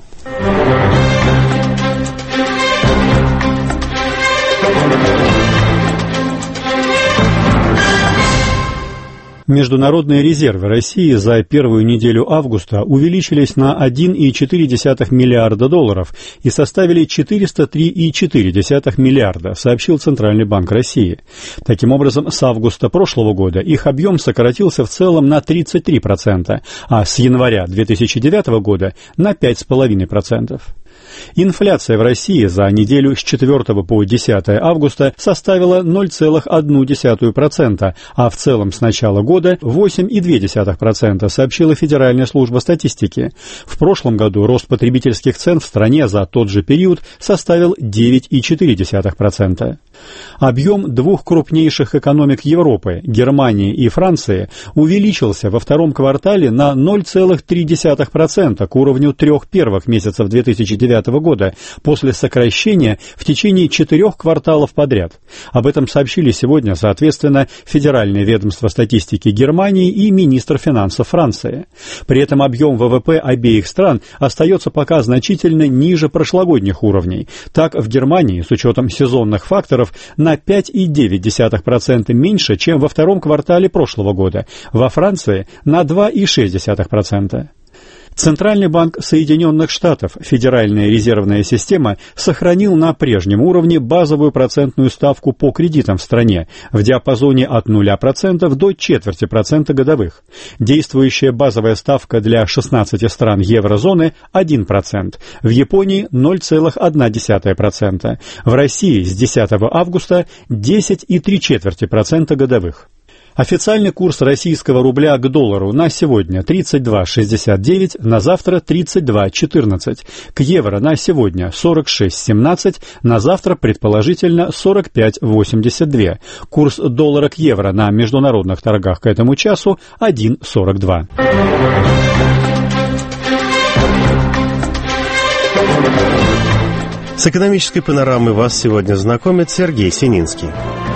Международные резервы России за первую неделю августа увеличились на 1,4 миллиарда долларов и составили 403,4 миллиарда, сообщил Центральный банк России. Таким образом, с августа прошлого года их объем сократился в целом на 33%, а с января 2009 года на 5,5%. Инфляция в России за неделю с 4 по 10 августа составила 0,1%, а в целом с начала года 8,2%, сообщила Федеральная служба статистики. В прошлом году рост потребительских цен в стране за тот же период составил 9,4%. Объем двух крупнейших экономик Европы, Германии и Франции, увеличился во втором квартале на 0,3% к уровню 3 первых месяцев 2009 года после сокращения в течение 4 кварталов подряд. Об этом сообщили сегодня, соответственно, Федеральное ведомство статистики Германии и министр финансов Франции. При этом объем ВВП обеих стран остается пока значительно ниже прошлогодних уровней. Так, в Германии, с учетом сезонных факторов, на 5,9% меньше, чем во втором квартале прошлого года, во Франции на 2,6%. Центральный банк Соединенных Штатов, Федеральная резервная система, сохранил на прежнем уровне базовую процентную ставку по кредитам в стране в диапазоне от 0% до 0,25% годовых. Действующая базовая ставка для 16 стран еврозоны – 1%, в Японии – 0,1%, в России с 10 августа – 10,75% годовых. Официальный курс российского рубля к доллару на сегодня 32,69, на завтра 32,14. К евро на сегодня 46,17, на завтра предположительно 45,82. Курс доллара к евро на международных торгах к этому часу 1,42. С экономической панорамой вас сегодня знакомит Сергей Сининский.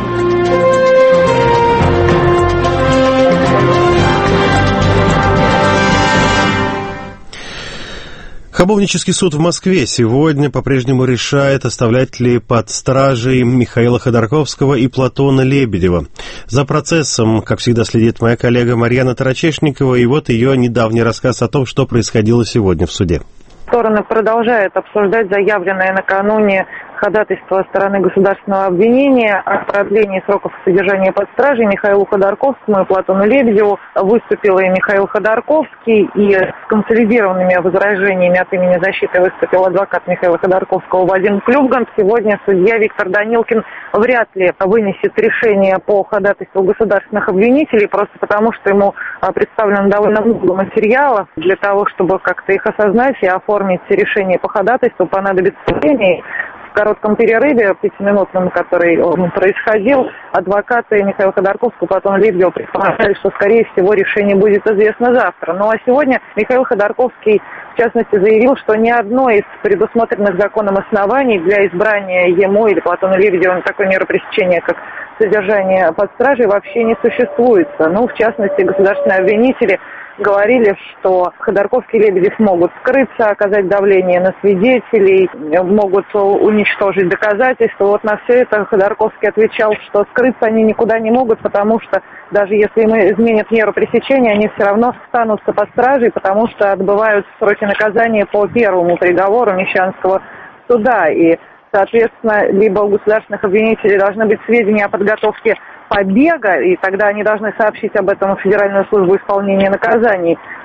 Хабовнический суд в Москве сегодня по-прежнему решает, оставлять ли под стражей Михаила Ходорковского и Платона Лебедева. За процессом, как всегда, следит моя коллега Марьяна Тарачешникова, и вот ее недавний рассказ о том, что происходило сегодня в суде. Стороны продолжают обсуждать заявленное накануне ходатайство стороны государственного обвинения о продлении сроков содержания под стражей Михаилу Ходорковскому и Платону Лебедеву. Выступил и Михаил Ходорковский, и с консолидированными возражениями от имени защиты выступил адвокат Михаила Ходорковского Вадим Клювгант. Сегодня судья Виктор Данилкин вряд ли вынесет решение по ходатайству государственных обвинителей, просто потому что ему представлено довольно много материалов. Для того, чтобы как-то их осознать и оформить решение по ходатайству, понадобится время. В коротком перерыве, 5-минутном, который происходил, адвокаты Михаила Ходорковского, Платона Лебедева предполагали, что, скорее всего, решение будет известно завтра. Ну а сегодня Михаил Ходорковский, в частности, заявил, что ни одно из предусмотренных законом оснований для избрания ему или Платону Лебедеву на такое меру пресечения, как содержание под стражей, вообще не существует. Ну, в частности, государственные обвинители говорили, что Ходорковский и Лебедев могут скрыться, оказать давление на свидетелей, могут уничтожить доказательства. Вот на все это Ходорковский отвечал, что скрыться они никуда не могут, потому что даже если им изменят меру пресечения, они все равно останутся под стражей, потому что отбывают сроки наказания по первому приговору Мещанского суда. И, соответственно, либо у государственных обвинителей должны быть сведения о подготовке побега, и тогда они должны сообщить об этом в Федеральную службу исполнения наказаний,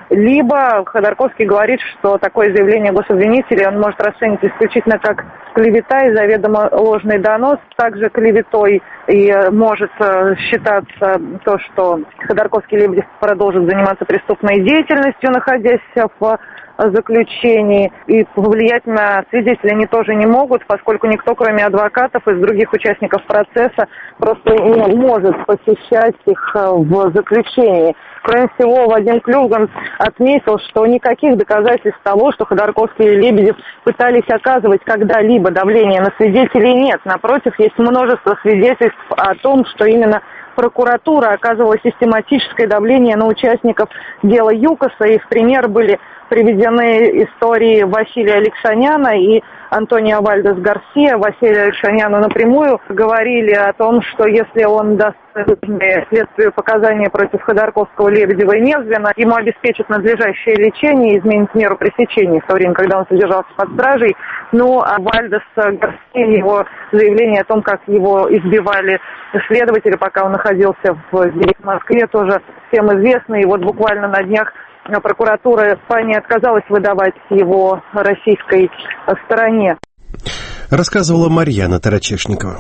либо Ходорковский говорит, что такое заявление гособвинителя он может расценить исключительно как клевета и заведомо ложный донос. Также клеветой и может считаться то, что Ходорковский и Лебедев продолжат заниматься преступной деятельностью, находясь в заключении, и повлиять на свидетелей они тоже не могут, поскольку никто, кроме адвокатов и других участников процесса, просто не может посещать их в заключении. Кроме всего, Вадим Клюган отметил, что никаких доказательств того, что Ходорковский и Лебедев пытались оказывать когда-либо давление на свидетелей, нет. Напротив, есть множество свидетельств о том, что именно прокуратура оказывала систематическое давление на участников дела ЮКОСа, и в пример были приведены истории Василия Алексаняна и Антонио Вальдес Гарсия. Василию Алексаняну напрямую говорили о том, что если он даст следствию показания против Ходорковского, Лебедева и Невзлина, ему обеспечат надлежащее лечение и изменят меру пресечения в то время, когда он содержался под стражей. Ну, а Вальдес Гарсия, его заявление о том, как его избивали следователи, пока он находился в Москве, тоже всем известно. И вот буквально на днях прокуратура Испании отказалась выдавать его российской стороне. Рассказывала Марьяна Тарачешникова.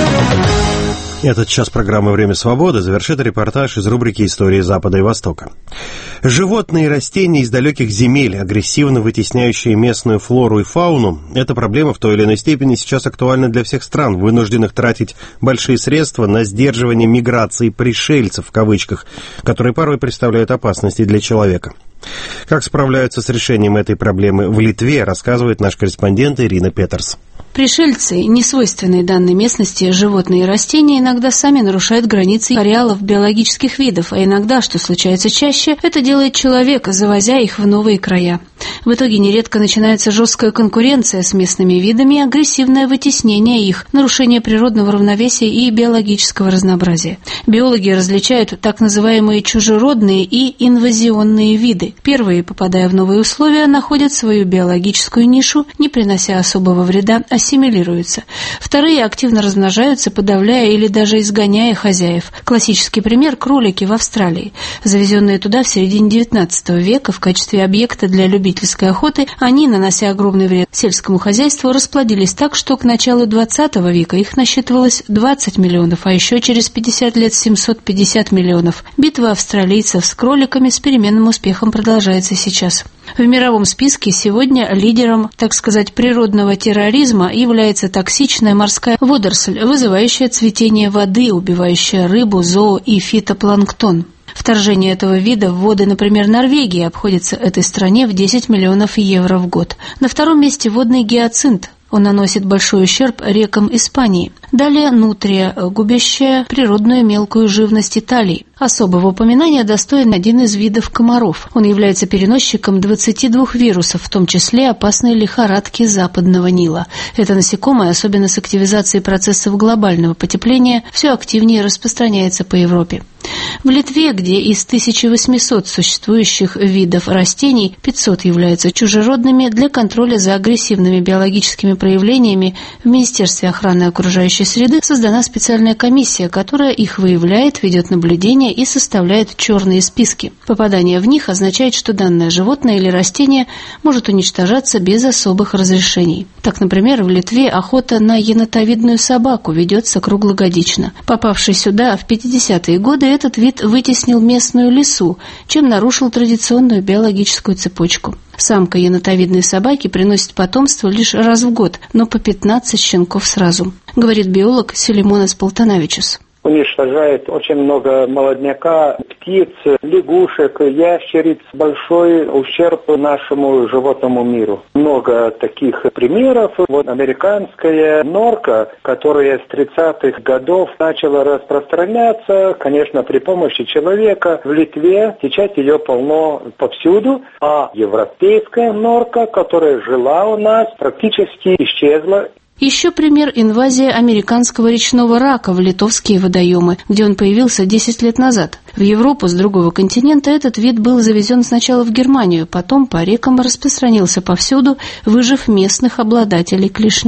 Этот час программы «Время свободы» завершит репортаж из рубрики «Истории Запада и Востока». Животные и растения из далеких земель, агрессивно вытесняющие местную флору и фауну, эта проблема в той или иной степени сейчас актуальна для всех стран, вынужденных тратить большие средства на сдерживание миграции «пришельцев», в кавычках, которые порой представляют опасности для человека. Как справляются с решением этой проблемы в Литве, рассказывает наш корреспондент Ирина Петерс. Пришельцы, несвойственные данной местности животные и растения, иногда сами нарушают границы ареалов биологических видов, а иногда, что случается чаще, это делает человек, завозя их в новые края. В итоге нередко начинается жесткая конкуренция с местными видами, агрессивное вытеснение их, нарушение природного равновесия и биологического разнообразия. Биологи различают так называемые чужеродные и инвазионные виды. Первые, попадая в новые условия, находят свою биологическую нишу, не принося особого вреда, ассимилируются. Вторые активно размножаются, подавляя или даже изгоняя хозяев. Классический пример – кролики в Австралии. Завезенные туда в середине XIX века в качестве объекта для любительской охоты, они, нанося огромный вред сельскому хозяйству, расплодились так, что к началу XX века их насчитывалось 20 миллионов, а еще через 50 лет 750 миллионов. Битва австралийцев с кроликами с переменным успехом продолжается сейчас. В мировом списке сегодня лидером, так сказать, природного терроризма является токсичная морская водоросль, вызывающая цветение воды, убивающая рыбу, зоо и фитопланктон. Вторжение этого вида в воды, например, Норвегии, обходится этой стране в 10 миллионов евро в год. На втором месте водный гиацинт. Он наносит большой ущерб рекам Испании. Далее нутрия, губящая природную мелкую живность Италии. Особого упоминания достоин один из видов комаров. Он является переносчиком 22 вирусов, в том числе опасной лихорадки Западного Нила. Это насекомое, особенно с активизацией процессов глобального потепления, все активнее распространяется по Европе. В Литве, где из 1800 существующих видов растений 500 являются чужеродными, для контроля за агрессивными биологическими проявлениями в Министерстве охраны окружающей среды создана специальная комиссия, которая их выявляет, ведет наблюдение и составляет черные списки. Попадание в них означает, что данное животное или растение может уничтожаться без особых разрешений. Так, например, в Литве охота на енотовидную собаку ведется круглогодично. Попавший сюда в 50-е годы, этот вид вытеснил местную лису, чем нарушил традиционную биологическую цепочку. Самка енотовидной собаки приносит потомство лишь раз в год, но по 15 щенков сразу, говорит биолог Селимонас Полтанавичус. Уничтожает очень много молодняка, птиц, лягушек, ящериц. Большой ущерб нашему животному миру. Много таких примеров. Вот американская норка, которая с 30-х годов начала распространяться, конечно, при помощи человека. В Литве сейчас ее полно повсюду. А европейская норка, которая жила у нас, практически исчезла. Еще пример – инвазия американского речного рака в литовские водоемы, где он появился 10 лет назад. В Европу с другого континента этот вид был завезен сначала в Германию, потом по рекам распространился повсюду, выжив местных обладателей клешней.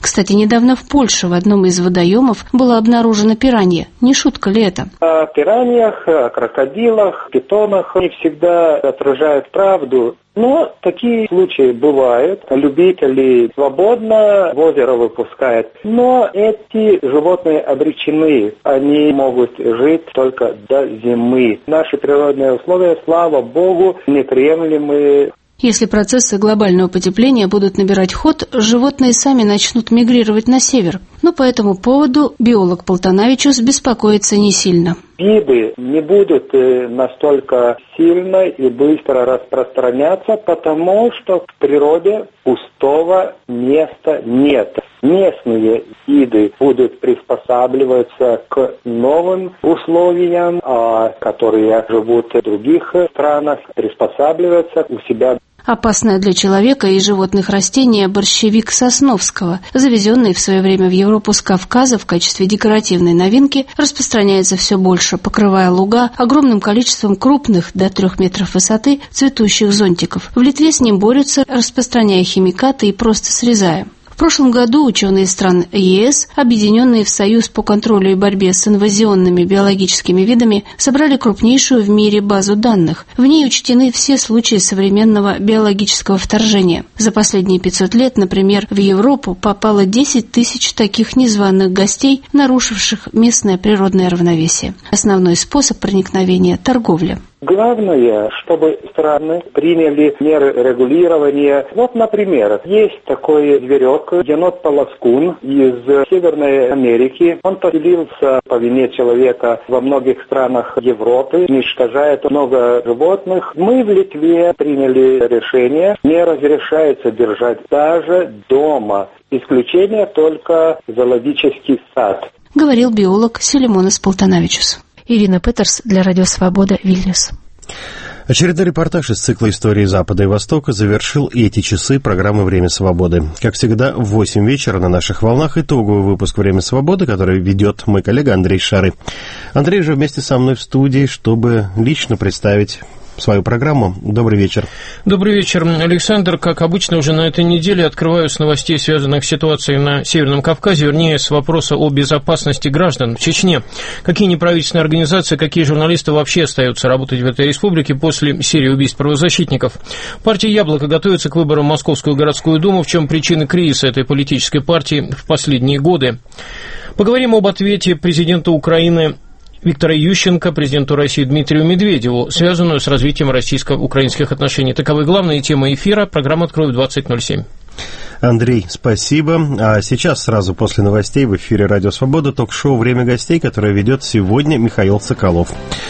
Кстати, недавно в Польше в одном из водоемов было обнаружено пиранья. Не шутка ли это? О пираньях, о крокодилах, питонах не всегда отражают правду. Но такие случаи бывают. Любители свободно в озеро выпускают. Но эти животные обречены. Они могут жить только до зимы. Наши природные условия, слава богу, неприемлемые. Если процессы глобального потепления будут набирать ход, животные сами начнут мигрировать на север. Но по этому поводу биолог Полтонавичус беспокоится не сильно. Виды не будут настолько сильно и быстро распространяться, потому что в природе пустого места нет. Местные виды будут приспосабливаться к новым условиям, а которые живут в других странах, приспосабливаться у себя. Опасное для человека и животных растение борщевик Сосновского, завезенный в свое время в Европу с Кавказа в качестве декоративной новинки, распространяется все больше, покрывая луга огромным количеством крупных, до 3 метров высоты, цветущих зонтиков. В Литве с ним борются, распространяя химикаты и просто срезая. В прошлом году ученые стран ЕС, объединенные в Союз по контролю и борьбе с инвазионными биологическими видами, собрали крупнейшую в мире базу данных. В ней учтены все случаи современного биологического вторжения. За последние 500 лет, например, в Европу попало 10 тысяч таких незваных гостей, нарушивших местное природное равновесие. Основной способ проникновения – торговля. Главное, чтобы страны приняли меры регулирования. Вот, например, есть такой зверек, енот-полоскун из Северной Америки. Он поселился по вине человека во многих странах Европы, уничтожает много животных. Мы в Литве приняли решение, не разрешается держать даже дома. Исключение только зоологический сад. Говорил биолог Селимонас Полтонавичус. Ирина Петерс для Радио Свобода, Вильнюс. Очередной репортаж из цикла «Истории Запада и Востока» завершил и эти часы программы «Время свободы». Как всегда, в 8 вечера на наших волнах итоговый выпуск «Время свободы», который ведет мой коллега Андрей Шары. Андрей же вместе со мной в студии, чтобы лично представить свою программу. Добрый вечер. Добрый вечер, Александр. Как обычно, уже на этой неделе открываю с новостей, связанных с ситуацией на Северном Кавказе, вернее, с вопроса о безопасности граждан в Чечне. Какие неправительственные организации, какие журналисты вообще остаются работать в этой республике после серии убийств правозащитников? Партия «Яблоко» готовится к выборам в Московскую городскую думу. В чем причины кризиса этой политической партии в последние годы? Поговорим об ответе президента Украины Виктора Ющенко президенту России Дмитрию Медведеву, связанную с развитием российско-украинских отношений. Таковы главные темы эфира. Программа открою в 20:07. Андрей, спасибо. А сейчас, сразу после новостей, в эфире «Радио Свобода» ток-шоу «Время гостей», которое ведет сегодня Михаил Соколов.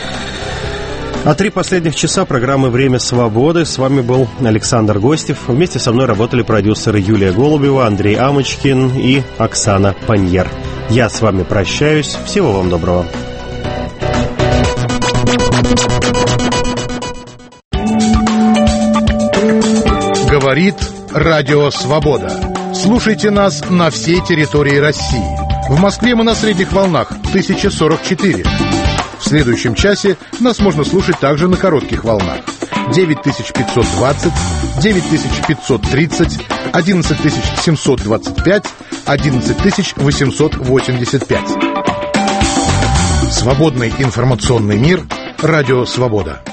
А 3 последних часа программы «Время свободы». С вами был Александр Гостев. Вместе со мной работали продюсеры Юлия Голубева, Андрей Амочкин и Оксана Паньер. Я с вами прощаюсь. Всего вам доброго. Говорит Радио Свобода. Слушайте нас на всей территории России. В Москве мы на средних волнах 1044. В следующем часе нас можно слушать также на коротких волнах 9520, 9530, 11725, 11885. Свободный информационный мир. Радио Свобода.